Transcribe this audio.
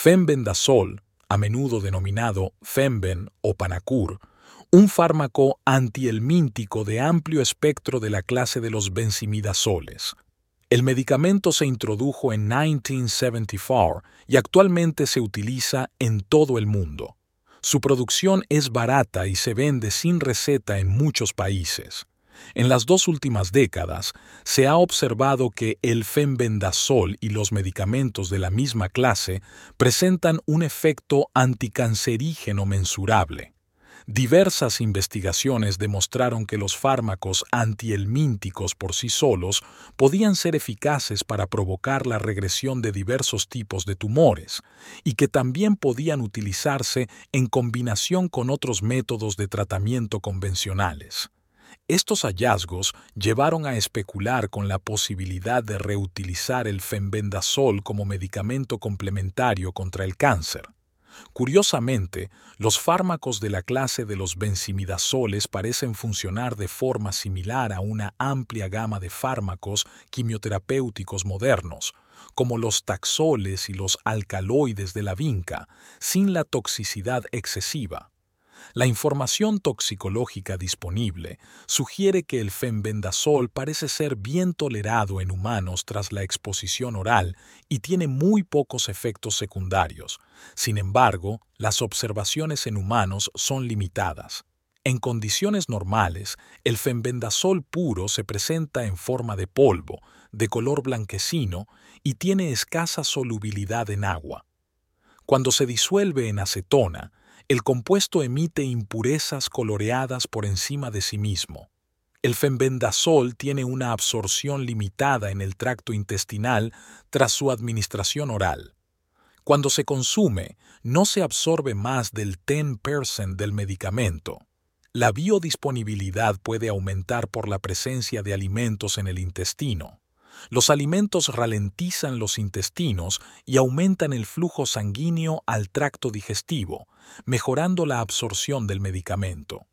Fenbendazol, a menudo denominado Fenben o Panacur, un fármaco antihelmíntico de amplio espectro de la clase de los benzimidazoles. El medicamento se introdujo en 1974 y actualmente se utiliza en todo el mundo. Su producción es barata y se vende sin receta en muchos países. En las 2 últimas décadas, se ha observado que el fenbendazol y los medicamentos de la misma clase presentan un efecto anticancerígeno mensurable. Diversas investigaciones demostraron que los fármacos antihelmínticos por sí solos podían ser eficaces para provocar la regresión de diversos tipos de tumores y que también podían utilizarse en combinación con otros métodos de tratamiento convencionales. Estos hallazgos llevaron a especular con la posibilidad de reutilizar el fenbendazol como medicamento complementario contra el cáncer. Curiosamente, los fármacos de la clase de los benzimidazoles parecen funcionar de forma similar a una amplia gama de fármacos quimioterapéuticos modernos, como los taxoles y los alcaloides de la vinca, sin la toxicidad excesiva. La información toxicológica disponible sugiere que el fenbendazol parece ser bien tolerado en humanos tras la exposición oral y tiene muy pocos efectos secundarios. Sin embargo, las observaciones en humanos son limitadas. En condiciones normales, el fenbendazol puro se presenta en forma de polvo, de color blanquecino y tiene escasa solubilidad en agua. Cuando se disuelve en acetona, el compuesto emite impurezas coloreadas por encima de sí mismo. El fenbendazol tiene una absorción limitada en el tracto intestinal tras su administración oral. Cuando se consume, no se absorbe más del 10% del medicamento. La biodisponibilidad puede aumentar por la presencia de alimentos en el intestino. Los alimentos ralentizan los intestinos y aumentan el flujo sanguíneo al tracto digestivo, mejorando la absorción del medicamento.